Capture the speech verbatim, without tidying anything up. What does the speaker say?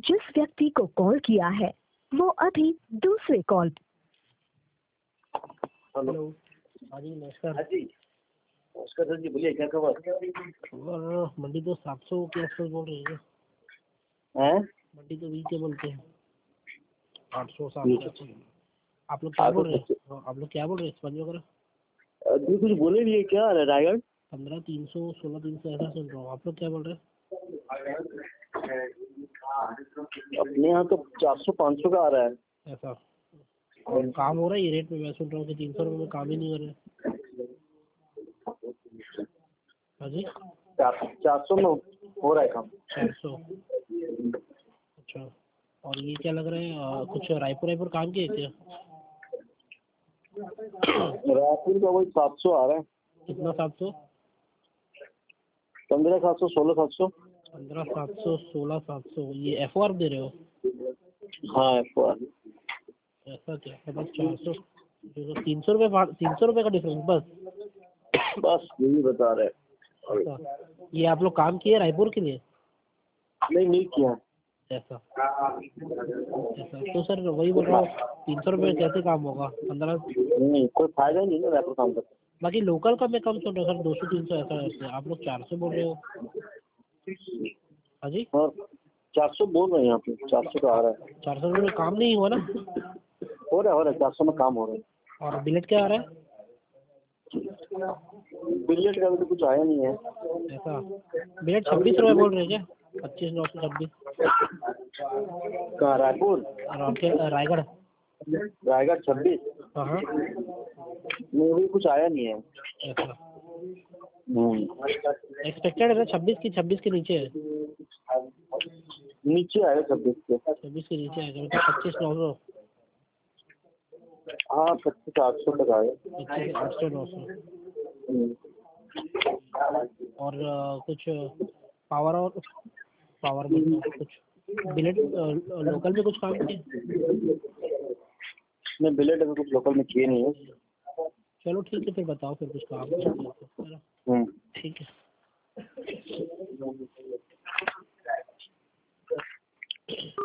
जिस व्यक्ति को कॉल किया है वो अभी दूसरे कॉल। हेलो। हाँ जी नमस्कार। हाँ जी नमस्कार सर जी, बोलिए क्या खबर? खबर मंडी तो सात सौ के आसपास बोल रही है। हैं? मंडी तो वीक के बोलते हैं आठ सौ सात सौ। आप लोग क्या आठ सौ बोल रहे सत्तर। हैं? आप लोग क्या बोल रहे हैं स्पंज वगैरह? अभी कुछ बोले नहीं है क्या रायगढ़? पंद्रह तीन सौ सोलह तीन सौ ऐसा सुन रहा हूँ। आप लोग क्या बोल रहे हैं? अपने यहाँ तो चार सौ पाँच सौ का आ रहा है। ऐसा और काम हो रहा है ये रेट में? मैं सुन रहा हूँ कि तीन सौ रुपये में काम ही नहीं हो रहा है। हाँ जी चार चार सौ में हो रहा है काम। चार सौ। अच्छा और ये क्या लग रहा है आ, कुछ रायपुर रायपुर काम किए क्या? रायपुर का वही सात सौ आ रहा है। कितना? सात सौ? पंद्रह सात सौ सोलह सात सौ। पंद्रह सात सौ सोलह सात सौ। ये एफ ओ आर दे रहे हो? हाँ एफ ओ आर। ऐसा क्या? मतलब चार सौ तीन सौ रुपये तीन सौ रुपये का डिफरेंस बस? बस यही बता रहे हैं। ऐसा ये आप लोग काम किए रायपुर के लिए? नहीं नहीं किया। ऐसा ऐसा तो सर वही बोल रहा हूँ तीन सौ रुपये कैसे काम होगा? पंद्रह नहीं कोई फायदा नहीं है रायपुर काम करते। बाकी लोकल का मैं कम सुन रहा हूँ सर, दो सौ तीन सौ ऐसा ऐसे। आप लोग चार सौ बोल रहे हो। हाँ जी हाँ चार सौ बोल रहे हैं यहाँ पे, चार सौ का आ रहा है। चार सौ रुपये में काम नहीं हुआ ना? हो रहा है हो रहा है चार सौ में काम हो रहा है। और बिलेट क्या आ रहा है? बिलियट का अभी तो कुछ आया नहीं है। ऐसा बिलेट छब्बीस रुपये बोल रहे हैं क्या? पच्चीस नौ सौ छब्बीस। कहाँ रायपुर? रायगढ़। रायगढ़ छब्बीस। हाँ हाँ नहीं अभी कुछ आया नहीं है। ऐसा हम्म एक्सपेक्टेड है ना छब्बीस की? छब्बीस के नीचे है? नीचे आया छब्बीस के। छब्बीस के नीचे आएगा मतलब पच्चीस नौ सौ। हाँ पच्चीस आठ सौ तक आया। पच्चीस आठ सौ नौ सौ। और आ, कुछ पावर और पावर में कुछ बिलेट लोकल में कुछ काम किए? मैं बिलेट अभी कुछ लोकल में किए नहीं है। चलो ठीक है फिर बताओ फिर कुछ काम करते हो तो, है ना? हम्म ठीक है।